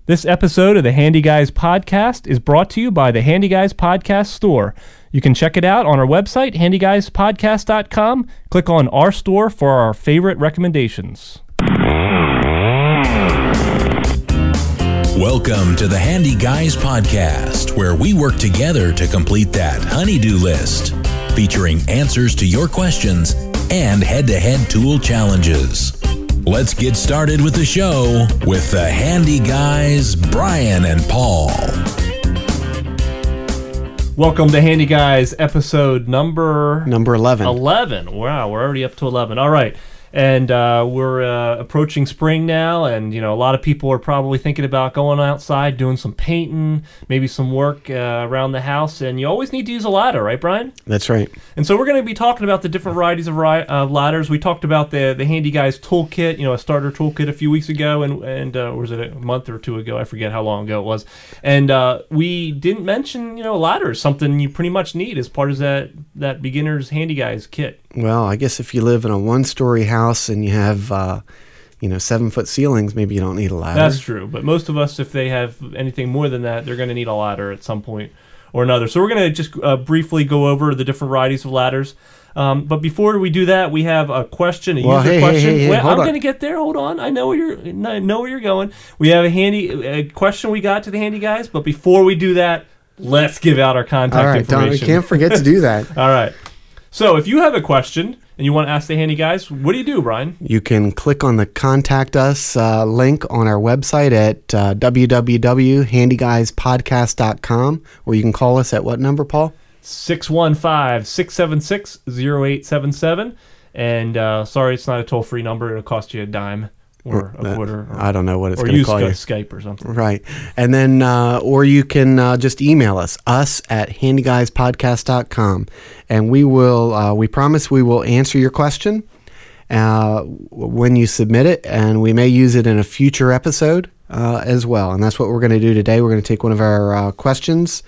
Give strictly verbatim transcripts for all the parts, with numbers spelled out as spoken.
This episode of the Handy Guys Podcast is brought to you by the Handy Guys Podcast Store. You can check it out on our website, handy guys podcast dot com. Click on our store for our favorite recommendations. Welcome to the Handy Guys Podcast, where we work together to complete that honey-do list, featuring answers to your questions and head-to-head tool challenges. Let's get started with the show with the Handy Guys, Brian and Paul. Welcome to Handy Guys, episode number... Number eleven. eleven. Wow, we're already up to eleven. All right. And uh, we're uh, approaching spring now, and you know a lot of people are probably thinking about going outside, doing some painting, maybe some work uh, around the house, and you always need to use a ladder, right, Brian? That's right. And so we're going to be talking about the different varieties of ri- uh, ladders. We talked about the the Handy Guys toolkit, you know, a starter toolkit a few weeks ago, and and uh, or was it a month or two ago? I forget how long ago it was. And uh, we didn't mention, you know, a ladder is something you pretty much need as part of that that beginner's Handy Guys kit. Well, I guess if you live in a one-story house and you have, uh, you know, seven-foot ceilings, maybe you don't need a ladder. That's true. But most of us, if they have anything more than that, they're going to need a ladder at some point or another. So we're going to just uh, briefly go over the different varieties of ladders. Um, but before we do that, we have a question, a well, user hey, question. Hey, hey, hey, Wait, hold I'm on. going to get there. Hold on. I know where you're. I know where you're going. We have a handy a question we got to the Handy Guys. But before we do that, let's give out our contact All right, information. don't, can't forget to do that. All right. So if you have a question and you want to ask the Handy Guys, what do you do, Brian? You can click on the Contact Us uh, link on our website at uh, w w w dot handy guys podcast dot com, or you can call us at what number, Paul? six one five, six seven six, zero eight seven seven. And uh, sorry, it's not a toll-free number. It'll cost you a dime or a Uh, quarter. Or, I don't know what it's or going to use call you. Skype or something. Right. And then, uh, or you can uh, just email us, us at handy guys podcast dot com. And we will, uh, we promise we will answer your question uh, when you submit it, and we may use it in a future episode uh, as well. And that's what we're going to do today. We're going to take one of our uh, questions,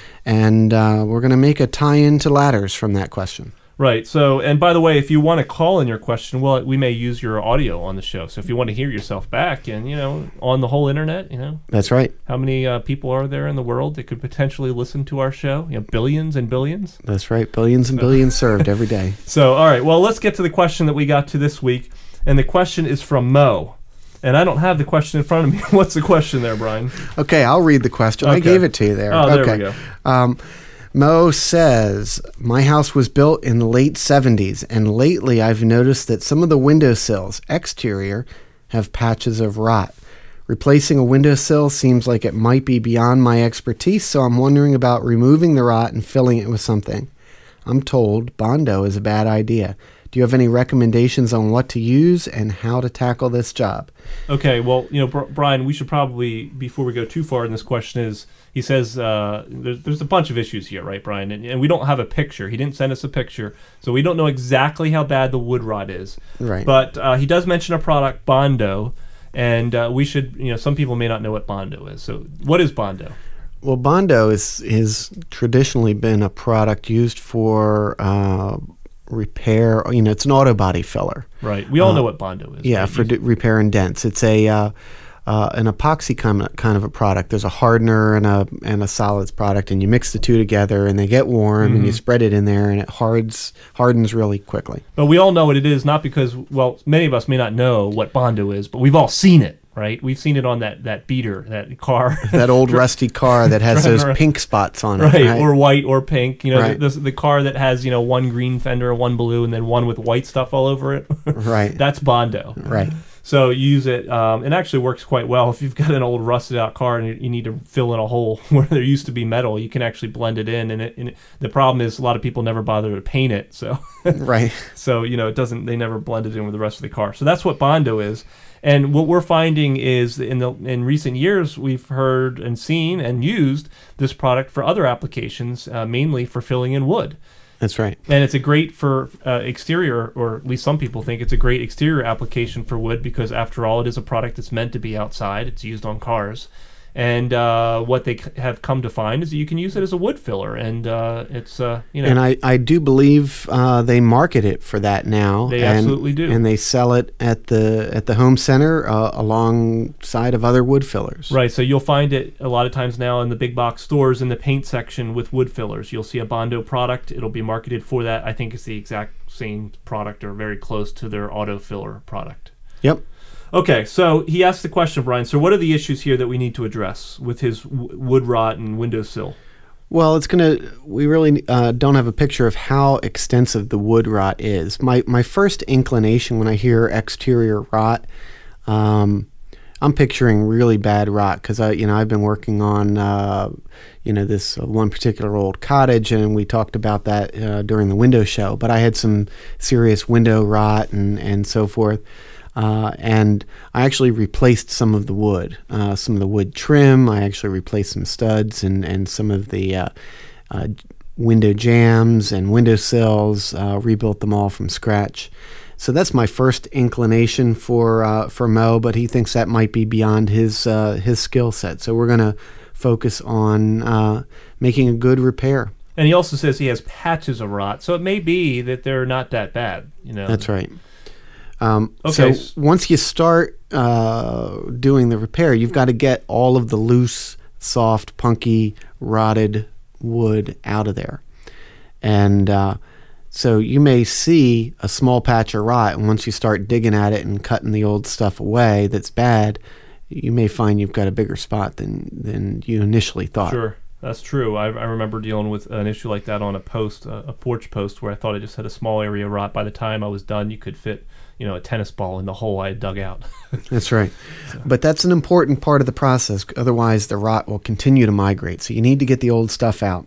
and uh, we're going to make a tie-in to ladders from that question. Right. So, and by the way, if you want to call in your question, well, we may use your audio on the show. So if you want to hear yourself back and, you know, on the whole internet, you know. That's right. How many uh, people are there in the world that could potentially listen to our show? You know, billions and billions. That's right. Billions and billions served every day. So, all right. Well, let's get to the question that we got to this week. And the question is from Mo. And I don't have the question in front of me. What's the question there, Brian? Okay, I'll read the question. Okay. I gave it to you there. Oh, there okay. we go. Um, Mo says, my house was built in the late seventies, and lately I've noticed that some of the windowsills, exterior, have patches of rot. Replacing a windowsill seems like it might be beyond my expertise, so I'm wondering about removing the rot and filling it with something. I'm told Bondo is a bad idea. Do you have any recommendations on what to use and how to tackle this job? Okay, well, you know, Br- Brian, we should probably, before we go too far in this question, is he says uh, there's, there's a bunch of issues here, right, Brian? And, and we don't have a picture. He didn't send us a picture, so we don't know exactly how bad the wood rot is. Right. But uh, he does mention a product, Bondo, and uh, we should, you know, some people may not know what Bondo is. So what is Bondo? Well, Bondo is is traditionally been a product used for uh, repair. You know, it's an auto body filler. Right. We all Uh, know what Bondo is. Yeah, right? for d- repair and dents. It's a uh, uh, an epoxy kind of, kind of a product. There's a hardener and a and a solids product, and you mix the two together, and they get warm, Mm-hmm. and you spread it in there, and it hardens hardens really quickly. But we all know what it is, not because, well, many of us may not know what Bondo is, but we've all seen it, right? We've seen it on that, that beater, that car. That old rusty car that has Driving those around. pink spots on it, Right, right? or white or pink. You know, Right. the, the, the car that has, you know, one green fender, one blue, and then one with white stuff all over it. Right. That's Bondo. Right. So you use it. Um, it actually works quite well. If you've got an old rusted out car and you, you need to fill in a hole where there used to be metal, you can actually blend it in. And, it, and it, the problem is a lot of people never bother to paint it. So, Right. so you know, it doesn't. They never blend it in with the rest of the car. So that's what Bondo is. And what we're finding is in the in recent years, we've heard and seen and used this product for other applications, uh, mainly for filling in wood. That's right. And it's a great for uh, exterior, or at least some people think it's a great exterior application for wood because, after all, it is a product that's meant to be outside. It's used on cars. And uh, what they c- have come to find is that you can use it as a wood filler, and uh, it's uh, you know. And I, I do believe uh, they market it for that now. They and, absolutely do. And they sell it at the at the home center uh, alongside of other wood fillers. Right, so you'll find it a lot of times now in the big box stores in the paint section with wood fillers. You'll see a Bondo product. It'll be marketed for that. I think it's the exact same product or very close to their auto filler product. Yep. Okay, so he asked the question, Brian, so what are the issues here that we need to address with his w- wood rot and windowsill? Well, it's going to, we really uh, don't have a picture of how extensive the wood rot is. My my first inclination when I hear exterior rot, um, I'm picturing really bad rot because I, you know, I've been working on, uh, you know, this uh, one particular old cottage, and we talked about that uh, during the window show. But I had some serious window rot and and so forth. Uh, and I actually replaced some of the wood, uh, some of the wood trim. I actually replaced some studs and, and some of the uh, uh, window jambs and window sills, uh, rebuilt them all from scratch. So that's my first inclination for uh, for Mo, but he thinks that might be beyond his uh, his skill set. So we're going to focus on uh, making a good repair. And he also says he has patches of rot, so it may be that they're not that bad. You know, That's right. Um, Okay. So once you start uh, doing the repair, you've got to get all of the loose, soft, punky, rotted wood out of there. And uh, so you may see a small patch of rot, and once you start digging at it and cutting the old stuff away that's bad, you may find you've got a bigger spot than, than you initially thought. Sure, that's true. I, I remember dealing with an issue like that on a post, a, a porch post, where I thought I just had a small area of rot. By the time I was done, you could fit, you know, a tennis ball in the hole I had dug out. That's right. But that's an important part of the process. Otherwise, the rot will continue to migrate. So you need to get the old stuff out.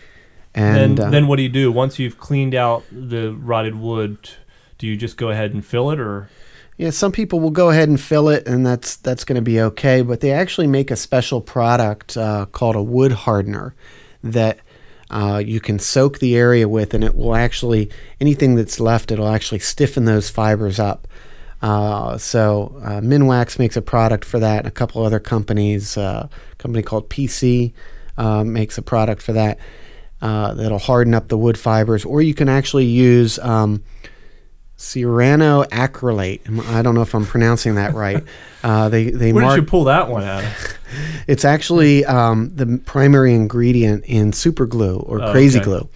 And then, uh, then what do you do once you've cleaned out the rotted wood? Do you just go ahead and fill it, or? yeah, some people will go ahead and fill it, and that's that's going to be okay. But they actually make a special product uh, called a wood hardener that uh, you can soak the area with, and it will actually, anything that's left, it'll actually stiffen those fibers up. Uh, so uh, Minwax makes a product for that, and a couple other companies, uh, a company called P C uh, makes a product for that uh, that'll harden up the wood fibers. Or you can actually use um, cyanoacrylate. I don't know if I'm pronouncing that right. Uh, they they Where mark- did you pull that one out of? It's actually um, the primary ingredient in super glue or Oh, crazy okay. glue.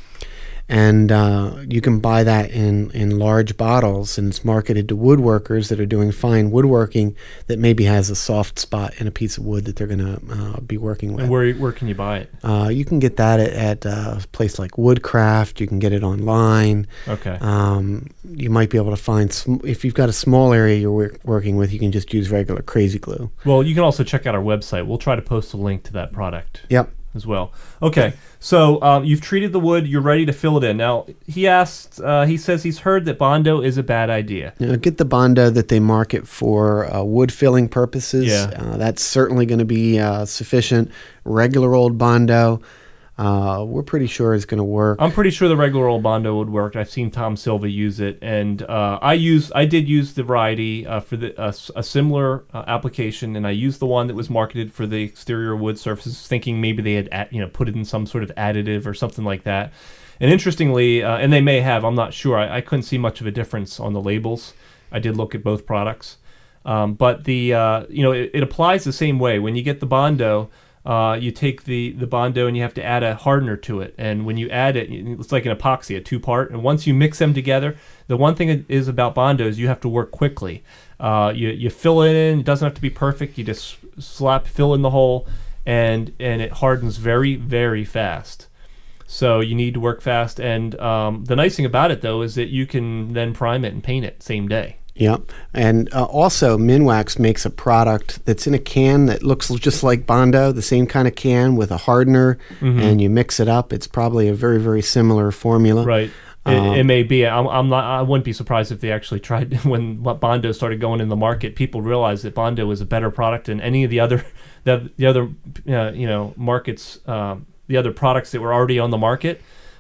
And uh, you can buy that in, in large bottles, and it's marketed to woodworkers that are doing fine woodworking that maybe has a soft spot in a piece of wood that they're going to uh, be working with. And where where can you buy it? Uh, you can get that at, at a place like Woodcraft. You can get it online. Okay. Um, you might be able to find, sm- if you've got a small area you're wor- working with, you can just use regular crazy glue. Well, you can also check out our website. We'll try to post a link to that product Yep. as well. Okay, so um, you've treated the wood. You're ready to fill it in. Now, he asked, uh, he says he's heard that Bondo is a bad idea. You know, get the Bondo that they market for uh, wood filling purposes. Yeah. Uh, that's certainly going to be uh, sufficient. Regular old Bondo, uh, we're pretty sure is going to work. I'm pretty sure the regular old Bondo would work. I've seen Tom Silva use it, and uh, I use I did use the variety uh, for the, uh, s- a similar uh, application, and I used the one that was marketed for the exterior wood surfaces, thinking maybe they had add, you know put it in some sort of additive or something like that. And interestingly, uh, and they may have, I'm not sure. I, I couldn't see much of a difference on the labels. I did look at both products, um, but the uh, you know it, it applies the same way. When you get the Bondo, Uh, you take the, the Bondo and you have to add a hardener to it. And when you add it, it's like an epoxy, a two-part. And once you mix them together, the one thing it is about Bondo is you have to work quickly. Uh, you, you fill it in. It doesn't have to be perfect. You just slap, fill in the hole, and, and it hardens very, very fast. So you need to work fast. And um, the nice thing about it, though, is that you can then prime it and paint it same day. Yep. And uh, also, Minwax makes a product that's in a can that looks just like Bondo, the same kind of can with a hardener, Mm-hmm. and you mix it up. It's probably a very, very similar formula. Right. It, Um, it may be. I'm, I'm not. I wouldn't be surprised if they actually tried when Bondo started going in the market. People realized that Bondo was a better product than any of the other, the, the other, uh, you know, markets, um, the other products that were already on the market.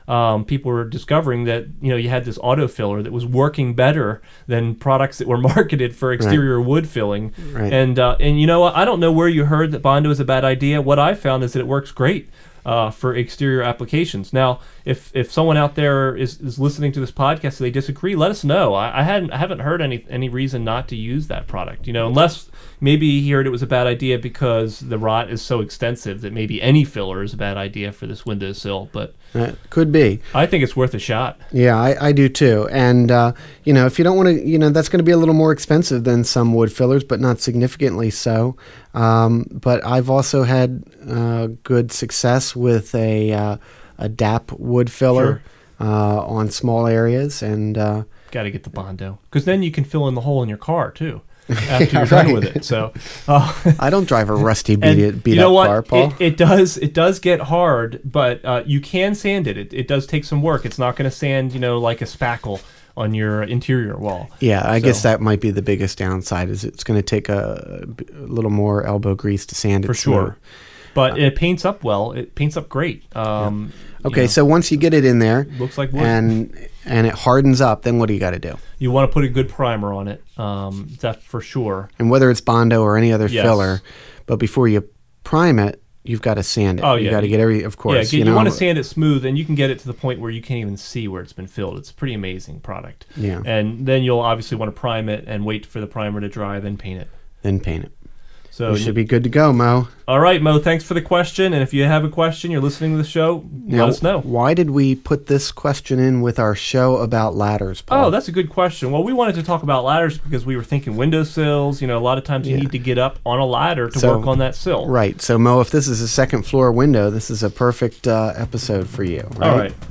um, people were discovering that you know you had this auto filler that was working better than products that were marketed for exterior right. wood filling. Right. And uh, and you know what? I don't know where you heard that Bondo is a bad idea. What I found is that it works great uh, for exterior applications. Now, if if someone out there is, is listening to this podcast and they disagree, let us know. I, I hadn't I haven't heard any any reason not to use that product. You know, unless maybe he heard it was a bad idea because the rot is so extensive that maybe any filler is a bad idea for this windowsill. But uh, could be. I think it's worth a shot. Yeah, I, I do too. And uh, you know, if you don't want to, you know, that's going to be a little more expensive than some wood fillers, but not significantly so. Um, but I've also had uh, good success with a uh, a D A P wood filler Sure. uh, on small areas, and uh, got to get the Bondo because then you can fill in the hole in your car too. After Yeah, you're done right. with it, so uh, I don't drive a rusty and beat, beat you know up what? car, Paul. It, it does it does get hard, but uh, you can sand it. It, it does take some work. It's not going to sand, you know, like a spackle on your interior wall. Yeah, I So- guess that might be the biggest downside. Is it's going to take a, a little more elbow grease to sand it For sure. smooth. But it paints up well. It paints up great. Um, you Okay, know, so once you get it in there, looks like wood. and and it hardens up, then what do you got to do? You want to put a good primer on it. Um, that's for sure. And whether it's Bondo or any other Yes. filler, but before you prime it, you've got to sand it. Oh, you yeah. got to get every, of Yeah, course. get- you, know, want to sand it smooth, and you can get it to the point where you can't even see where it's been filled. It's a pretty amazing product. Yeah. And then you'll obviously want to prime it and wait for the primer to dry, then paint it. then paint it. So You should be good to go, Mo. all right, Mo. Thanks for the question. And if you have a question, you're listening to the show, Now, let us know. Why did we put this question in with our show about ladders, Paul? Oh, that's a good question. Well, we wanted to talk about ladders because we were thinking windowsills. You know, a lot of times you Yeah. need to get up on a ladder to So- work on that sill. Right. So, Mo, if this is a second floor window, this is a perfect uh, episode for you. Right? All right.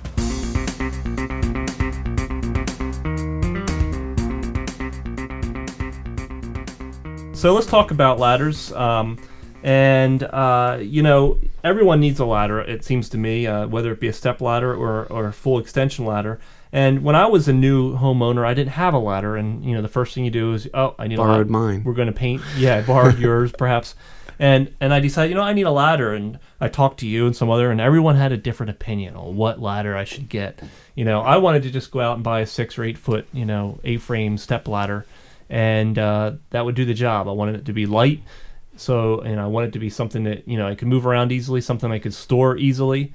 So let's talk about ladders. Um, and, uh, you know, everyone needs a ladder, it seems to me, uh, whether it be a step ladder or, or a full extension ladder. And when I was a new homeowner, I didn't have a ladder. And, you know, the first thing you do is, oh, I need Borrowed a ladder. mine. We're going to paint. Yeah, I borrowed yours, perhaps. And and I decided, you know, I need a ladder. And I talked to you and some other, and everyone had a different opinion on what ladder I should get. You know, I wanted to just go out and buy a six or eight foot, you know, A-frame step ladder. And uh, that would do the job. I wanted it to be light. So, and I wanted it to be something that, you know, I could move around easily, something I could store easily.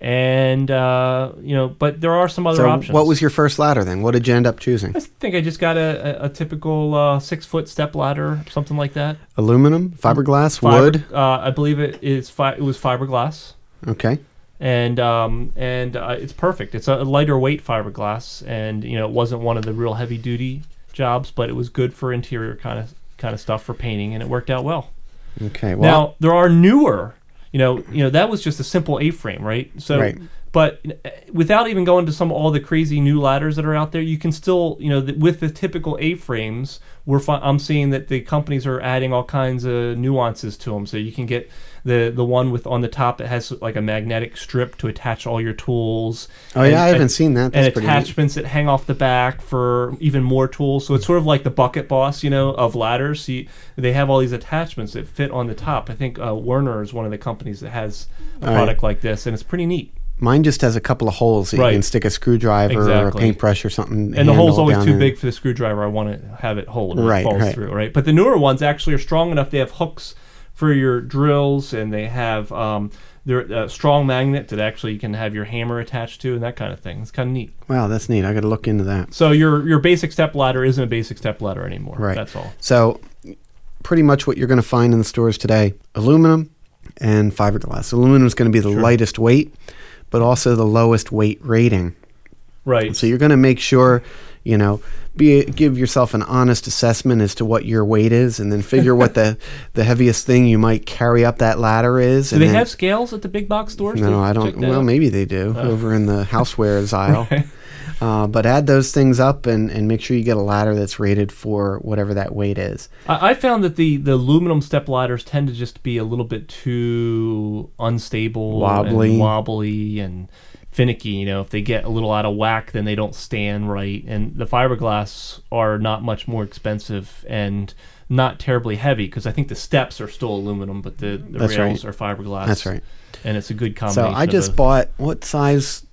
And, uh, you know, but there are some other So, options. what was your first ladder then? What did you end up choosing? I think I just got a, a, a typical uh, six-foot step ladder, something like that. Aluminum, fiberglass, Fiber- wood. Uh, I believe it is. Fi- it was fiberglass, Okay. and um, and uh, it's perfect. It's a lighter weight fiberglass, and you know, it wasn't one of the real heavy-duty jobs, but it was good for interior kind of kind of stuff for painting, and it worked out well. Okay. Well, Now there are newer, you know, you know that was just a simple A-frame, right? So, Right. but uh, without even going to some all the crazy new ladders that are out there, you can still, you know, th- with the typical A-frames, we're fi- I'm seeing that the companies are adding all kinds of nuances to them. So you can get the the one with on the top that has like a magnetic strip to attach all your tools. oh and- yeah, I haven't and- seen that. That's and pretty neat. attachments that hang off the back for even more tools. So it's sort of like the bucket boss, you know, of ladders. So you, they have all these attachments that fit on the top. I think uh, Werner is one of the companies that has a All right. product like this, and it's pretty neat. Mine just has a couple of holes that Right. you can stick a screwdriver or a Exactly. paintbrush or something. And the hole's handle always down too there. big for the screwdriver. I want to have it hold. Or Right, it falls right. through, right? But the newer ones actually are strong enough. They have hooks for your drills, and they have um, they're a strong magnet that actually you can have your hammer attached to, and that kind of thing. It's kind of neat. Wow, that's neat. I got to look into that. So your your basic step ladder isn't a basic step ladder anymore. Right. That's all. So, pretty much what you're going to find in the stores today: aluminum and fiberglass. Aluminum is going to be the Sure. lightest weight, but also the lowest weight rating. Right. So you're going to make sure, you know, be give yourself an honest assessment as to what your weight is, and then figure what the the heaviest thing you might carry up that ladder is. Do and they then, have scales at the big box stores? No, to I check don't. that Well, out? maybe they do Oh. over in the housewares aisle. Right. Uh, but add those things up and, and make sure you get a ladder that's rated for whatever that weight is. I, I found that the, the aluminum step ladders tend to just be a little bit too unstable, Wobbly. and wobbly, and finicky. You know, if they get a little out of whack, then they don't stand right. And the fiberglass are not much more expensive and not terribly heavy, because I think the steps are still aluminum, but the, the That's rails right. are fiberglass. That's right. And it's a good So combination. I of just both. bought, what size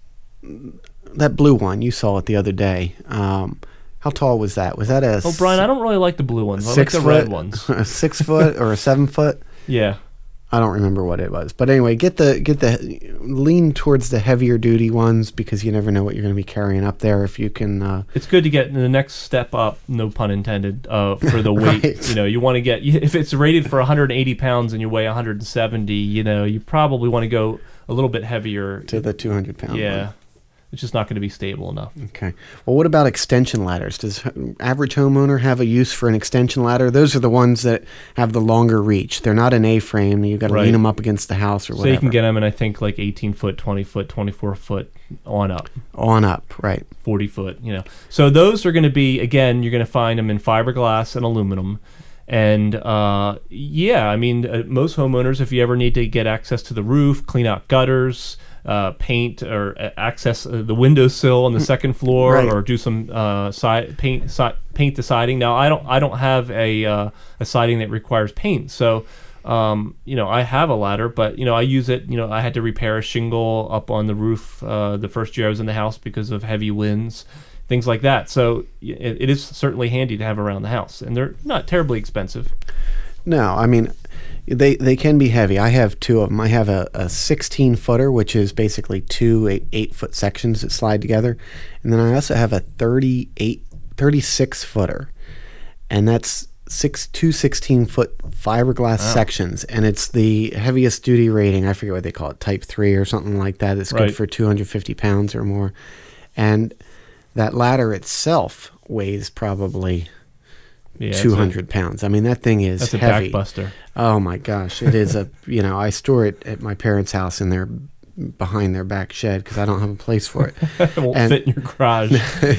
that blue one you saw it the other day. Um, how tall was that? Was that a Oh, Brian, I don't really like the blue ones. I like six the foot, red ones. a six foot or a seven foot? Yeah. I don't remember what it was, but anyway, get the get the lean towards the heavier duty ones because you never know what you're going to be carrying up there. If you can, uh, it's good to get the next step up, no pun intended, uh, for the weight. Right. You know, you want to get if it's rated for one hundred eighty pounds and you weigh one hundred seventy. You know, you probably want to go a little bit heavier to the two hundred pound. Yeah. One. It's just not going to be stable enough. Okay. Well, what about extension ladders? Does average homeowner have a use for an extension ladder? Those are the ones that have the longer reach. They're not an A-frame. You've got to Right. lean them up against the house or So whatever. you can get them in, I think, like eighteen foot, twenty foot, twenty-four foot on up. On up, right. forty foot, you know. So those are going to be, again, you're going to find them in fiberglass and aluminum. And uh, yeah, I mean, uh, most homeowners, if you ever need to get access to the roof, clean out gutters, uh, paint or uh, access uh, the windowsill on the second floor, Right. or do some uh, side paint si- paint the siding. Now, I don't I don't have a uh, a siding that requires paint, so. Um, you know, I have a ladder, but, you know, I use it, you know, I had to repair a shingle up on the roof uh, the first year I was in the house because of heavy winds, things like that. So it, it is certainly handy to have around the house, and they're not terribly expensive. No, I mean, they they can be heavy. I have two of them. I have a, a sixteen footer, which is basically two eight, eight foot sections that slide together. And then I also have a thirty-eight, thirty-six footer. And that's six two sixteen foot fiberglass Wow. sections, and it's the heaviest duty rating. I forget what they call it, type three or something like that. It's Right. good for two hundred fifty pounds or more. And that ladder itself weighs probably Yeah, it's two hundred pounds. I mean, that thing A, is that's a heavy. backbuster. Oh my gosh, it is a, you know, I store it at my parents' house in their, behind their back shed because I don't have a place for it. It won't And- fit in your garage.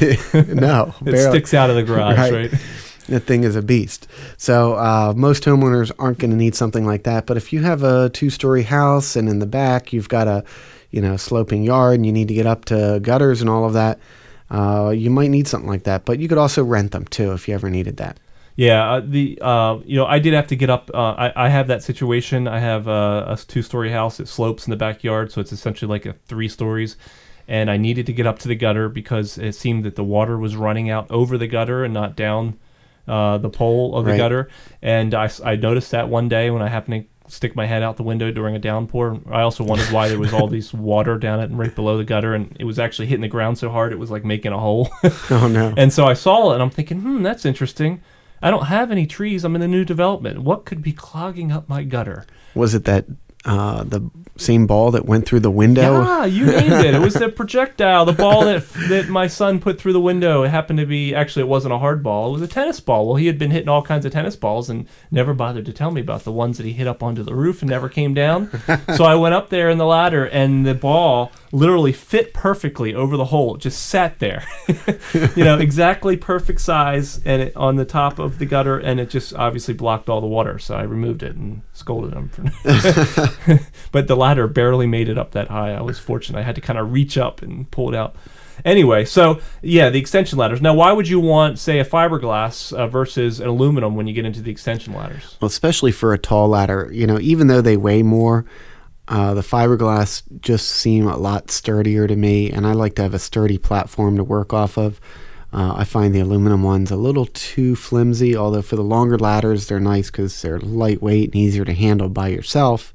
No, It barely. sticks out of the garage, right? Right. That thing is a beast. So uh, most homeowners aren't going to need something like that. But if you have a two-story house and in the back you've got a, you know, sloping yard and you need to get up to gutters and all of that, uh, you might need something like that. But you could also rent them too if you ever needed that. Yeah, uh, the uh, you know, I did have to get up. Uh, I I have that situation. I have uh, a two-story house. It slopes in the backyard, so it's essentially like a three stories. And I needed to get up to the gutter because it seemed that the water was running out over the gutter and not down uh, the pole of the Right. gutter. And I, s- I noticed that one day when I happened to stick my head out the window during a downpour. I also wondered why there was all this water down it and right below the gutter, and it was actually hitting the ground so hard it was like making a hole. Oh no. And so I saw it, and I'm thinking, hmm, that's interesting. I don't have any trees. I'm in a new development. What could be clogging up my gutter? Was it that uh, the same ball that went through the window? Yeah, you named it. It was the projectile, the ball that that my son put through the window. It happened to be, actually, it wasn't a hard ball. It was a tennis ball. Well, he had been hitting all kinds of tennis balls and never bothered to tell me about the ones that he hit up onto the roof and never came down. So I went up there in the ladder, and the ball literally fit perfectly over the hole. It just sat there, you know, exactly perfect size, and it, on the top of the gutter, and it just obviously blocked all the water. So I removed it and scolded him for. But the ladder barely made it up that high. I was fortunate. I had to kind of reach up and pull it out. Anyway, so yeah, the extension ladders. Now, why would you want, say, a fiberglass uh, versus an aluminum when you get into the extension ladders? Well, especially for a tall ladder, you know, even though they weigh more, uh, the fiberglass just seem a lot sturdier to me, and I like to have a sturdy platform to work off of. Uh, I find the aluminum ones a little too flimsy, although for the longer ladders, they're nice because they're lightweight and easier to handle by yourself.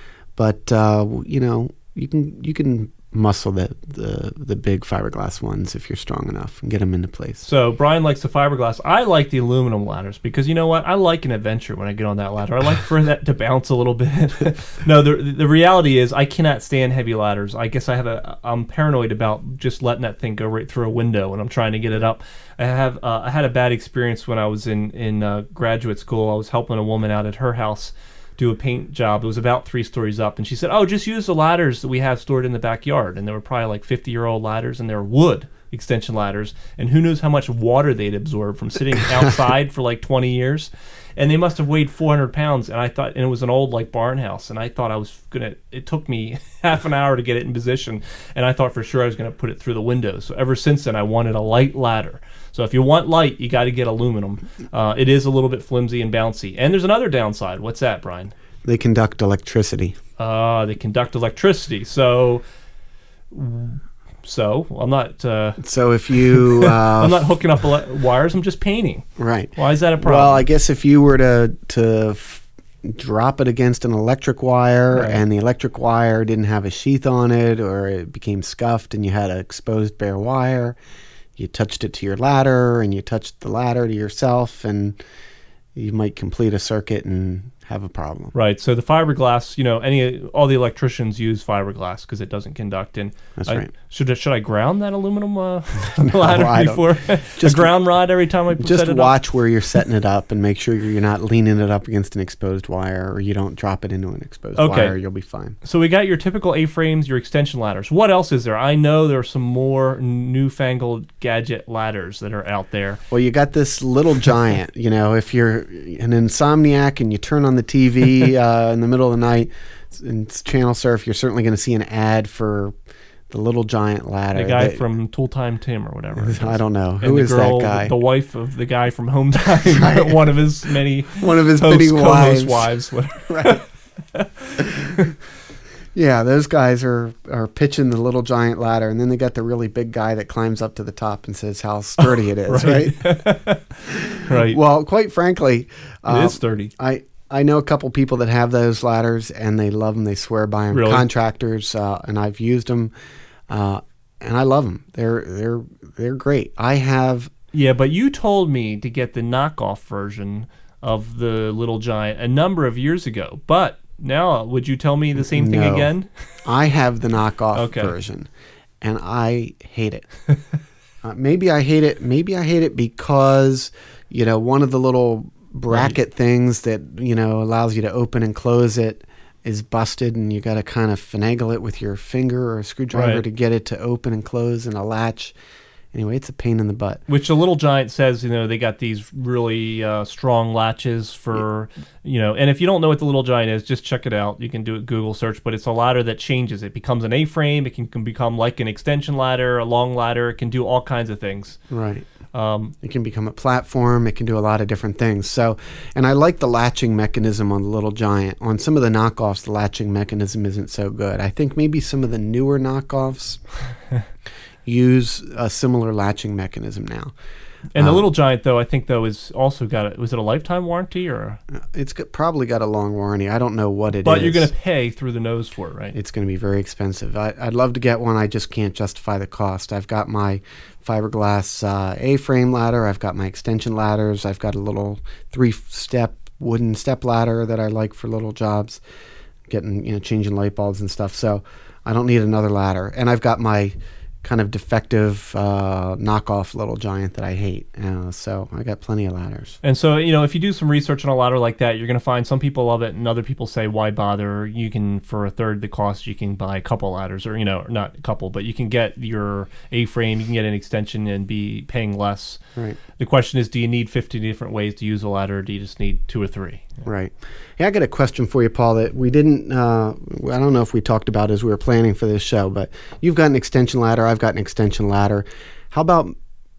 But uh, you know, you can you can muscle the, the the big fiberglass ones if you're strong enough and get them into place. So Brian likes the fiberglass. I like the aluminum ladders because, you know what? I like an adventure when I get on that ladder. I like for that to bounce a little bit. No, the the reality is I cannot stand heavy ladders. I guess I have a I'm paranoid about just letting that thing go right through a window when I'm trying to get it up. I have uh, I had a bad experience when I was in in uh, graduate school. I was helping a woman out at her house do a paint job. It was about three stories up, and she said, oh, just use the ladders that we have stored in the backyard. And there were probably like fifty year old ladders, and they were wood extension ladders, and who knows how much water they'd absorbed from sitting outside for like twenty years. And they must have weighed four hundred pounds, and I thought, and it was an old like barn house, and I thought I was gonna, it took me half an hour to get it in position, and I thought for sure I was gonna put it through the window. So ever since then, I wanted a light ladder. So if you want light, you got to get aluminum. Uh, it is a little bit flimsy and bouncy. And there's another downside. What's that, Brian? They conduct electricity. Uh, they conduct electricity. So So I'm not. Uh, So if you, uh, I'm not hooking up ele- wires. I'm just painting. right. Why is that a problem? Well, I guess if you were to to f- drop it against an electric wire Right. and the electric wire didn't have a sheath on it, or it became scuffed and you had an exposed bare wire, you touched it to your ladder and you touched the ladder to yourself, and you might complete a circuit and have a problem. Right. So the fiberglass, you know, any all the electricians use fiberglass because it doesn't conduct. And That's I, right. Should I, should I ground that aluminum uh, ladder I don't- before Just- a ground rod every time I Just set it up? watch where you're setting it up and make sure you're not leaning it up against an exposed wire, or you don't drop it into an exposed Okay. wire. You'll be fine. So we got your typical A-frames, your extension ladders. What else is there? I know there are some more newfangled gadget ladders that are out there. Well, you got this little giant. You know, if you're an insomniac and you turn on the T V uh, in the middle of the night and it's channel surf, you're certainly going to see an ad for the little giant ladder. The guy that- from Tool Time Tim or whatever. it is. I don't know. And Who the is girl, that guy? The wife of the guy from Home Time. One of his many One of his host, many co-host wives. wives. whatever. Right. Yeah, those guys are, are pitching the little giant ladder, and then they got the really big guy that climbs up to the top and says how sturdy it is, right? Right. Well, quite frankly, it uh, is sturdy. I I know a couple people that have those ladders, and they love them. They swear by them. Really? Contractors, uh, and I've used them, uh, and I love them. They're they're they're great. I have Yeah, but you told me to get the knockoff version of the Little Giant a number of years ago. But now, would you tell me the same thing No. again? I have the knockoff Okay. version, and I hate it. uh, maybe I hate it. Maybe I hate it because you know one of the little bracket things that you know allows you to open and close it is busted, and you got to kind of finagle it with your finger or a screwdriver Right. to get it to open and close in a latch. Anyway, it's a pain in the butt. Which the Little Giant says, you know, they got these really uh, strong latches for, you know, and if you don't know what the Little Giant is, just check it out. You can do a Google search, but it's a ladder that changes. It becomes an A-frame. It can, can become like an extension ladder, a long ladder. It can do all kinds of things. Right. Um, It can become a platform. It can do a lot of different things. So, and I like the latching mechanism on the Little Giant. On some of the knockoffs, the latching mechanism isn't so good. I think maybe some of the newer knockoffs use a similar latching mechanism now. and the Um, Little Giant, though, I think, though, is also got a, was it a lifetime warranty or? It's got, probably got a long warranty. I don't know what it is. But you're going to pay through the nose for it, right? It's going to be very expensive. I, I'd love to get one. I just can't justify the cost. I've got my fiberglass uh, A-frame ladder. I've got my extension ladders. I've got a little three-step wooden step ladder that I like for little jobs, getting you know changing light bulbs and stuff. So I don't need another ladder. And I've got my kind of defective uh, knockoff Little Giant that I hate. Uh, so I got plenty of ladders. And so, you know, if you do some research on a ladder like that, you're going to find some people love it and other people say, why bother? You can, for a third the cost, you can buy a couple ladders, or, you know, not a couple, but you can get your A-frame, you can get an extension and be paying less. Right. The question is, do you need fifty different ways to use a ladder, or do you just need two or three? Right. Yeah, I got a question for you, Paul, that we didn't, uh, I don't know if we talked about as we were planning for this show, but you've got an extension ladder, I've got an extension ladder. How about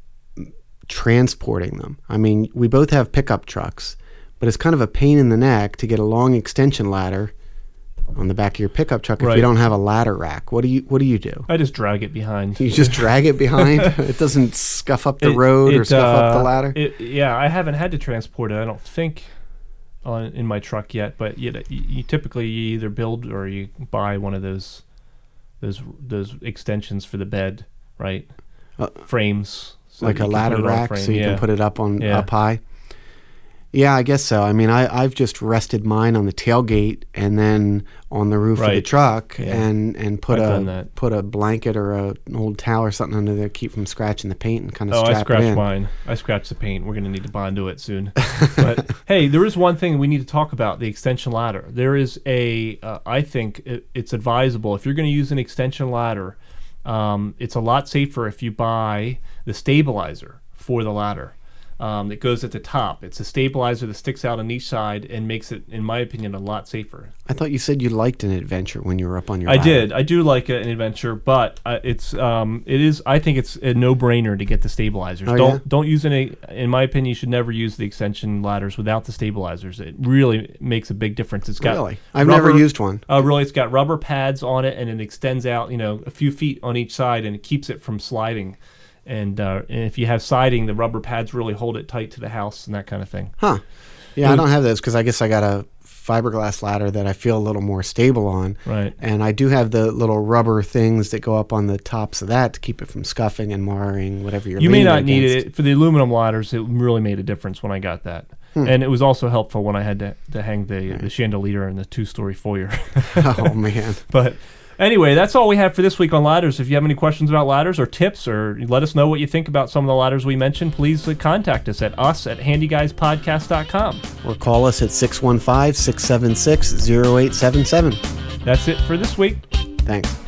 transporting them? I mean, we both have pickup trucks, but it's kind of a pain in the neck to get a long extension ladder on the back of your pickup truck if Right. you don't have a ladder rack. What do you What do you do? I just drag it behind. You just drag it behind? It doesn't scuff up the It- road or it, scuff up the uh, ladder? It, yeah, I haven't had to transport it, I don't think, on in my truck yet. But you, know, you, you typically you either build or you buy one of those those those extensions for the bed, right? Uh, Frames, so Like that a you can ladder put it on rack, frame. so you yeah. can put it up on Yeah. up high. Yeah, I guess so. I mean, I, I've just rested mine on the tailgate and then on the roof of the Right. truck, Yeah. and, and put I've a done that. put a blanket or a, an old towel or something under there, to keep from scratching the paint, and kind of Oh, I strap it scratched in. mine. I scratched the paint. We're going to need to bond to it soon. But hey, there is one thing we need to talk about: the extension ladder. There is a, uh, I think it, it's advisable if you're going to use an extension ladder. Um, it's a lot safer if you buy the stabilizer for the ladder. um, that goes at the top. It's a stabilizer that sticks out on each side and makes it, in my opinion, a lot safer. I thought you said you liked an Adventure when you were up on your I ladder. did. I do like an Adventure, but uh, it's um, it is. I think it's a no-brainer to get the stabilizers. Oh, don't yeah? don't use any. In my opinion, you should never use the extension ladders without the stabilizers. It really makes a big difference. It's got Really? I've rubber- never used one. Oh, really? It's got rubber pads on it, and it extends out, you know, a few feet on each side, and it keeps it from sliding. And, uh, and if you have siding, the rubber pads really hold it tight to the house and that kind of thing. Huh. Yeah, I don't have those because I guess I got a fiberglass ladder that I feel a little more stable on. Right. And I do have the little rubber things that go up on the tops of that to keep it from scuffing and marring whatever you're You may leaning not need against. it for the aluminum ladders. It really made a difference when I got that, Hmm. and it was also helpful when I had to, to hang the the chandelier in the two story foyer. Oh, man. But anyway, that's all we have for this week on ladders. If you have any questions about ladders or tips, or let us know what you think about some of the ladders we mentioned, please uh, contact us at us at handy guys podcast dot com. Or call us at six one five, six seven six, zero eight seven seven. That's it for this week. Thanks.